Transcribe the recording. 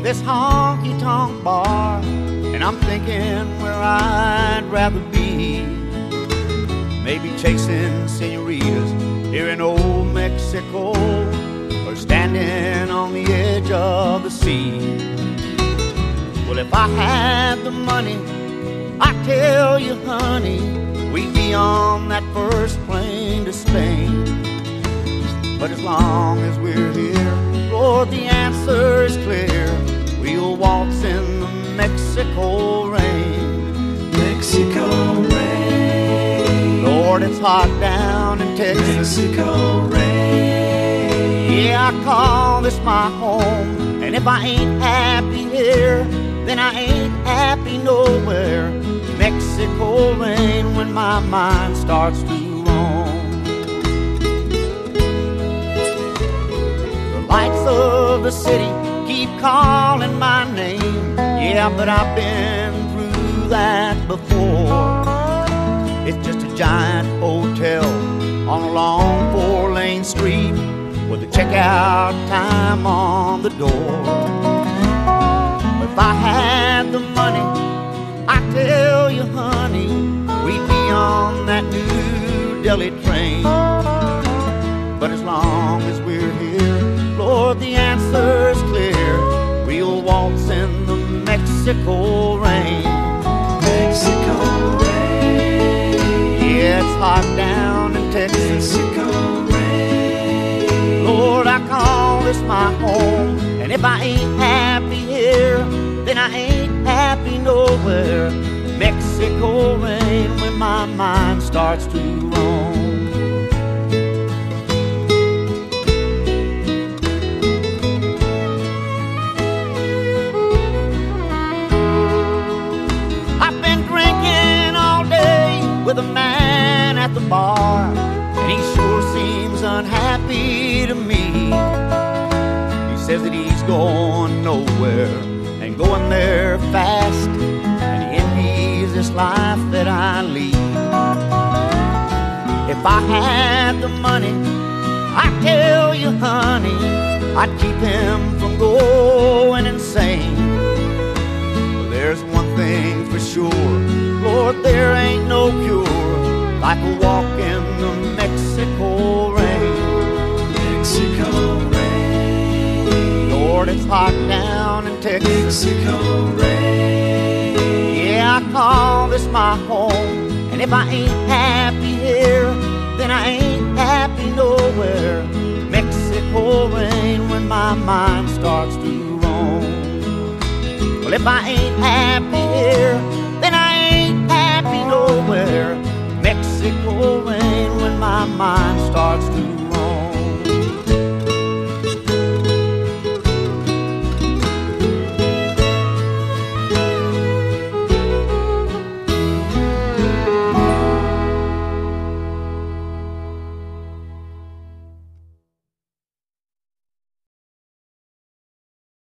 this honky-tonk bar, and I'm thinking where I'd rather be. Maybe chasing senoritas here in old Mexico, or standing on the edge of the sea. Well, if I had the money, I tell you, honey, we'd be on that first plane to Spain. But as long as we're here, Lord, the answer is clear. We'll waltz in the Mexico rain. Mexico rain. Lord, it's hot down in Texas. Mexico rain. Yeah, I call this my home, and if I ain't happy here, then I ain't happy nowhere. Mexico rain when my mind starts to roam. The lights of the city keep calling my name. Yeah, but I've been through that before. It's just a giant hotel on a long four-lane street with a checkout time on the door. If I had the money, I tell you, honey, we'd be on that New Delhi train. But as long as we're here, Lord, the answer is clear. We'll waltz in the Mexico rain. Mexico rain. Yeah, it's hot down in Texas. Mexico rain. Lord, I call this my home, and if I ain't happy here, then I ain't happy nowhere. Mexico rain when my mind starts to roam. I've been drinking all day with a man at the bar, and he sure seems unhappy to me. He says that he's going nowhere and going there fast, and he envies this life that I lead. If I had the money, I tell you, honey, I'd keep him from going insane. Well, there's one thing for sure, Lord, there ain't no cure like a walk in the Mexico rain. Mexico rain. Lord, it's hot down in Texas. Mexico rain. Yeah, I call this my home, and if I ain't happy here, then I ain't happy nowhere. Mexico rain when my mind starts to roam. Well, if I ain't happy here, then I ain't happy nowhere. Mexico rain when my mind starts to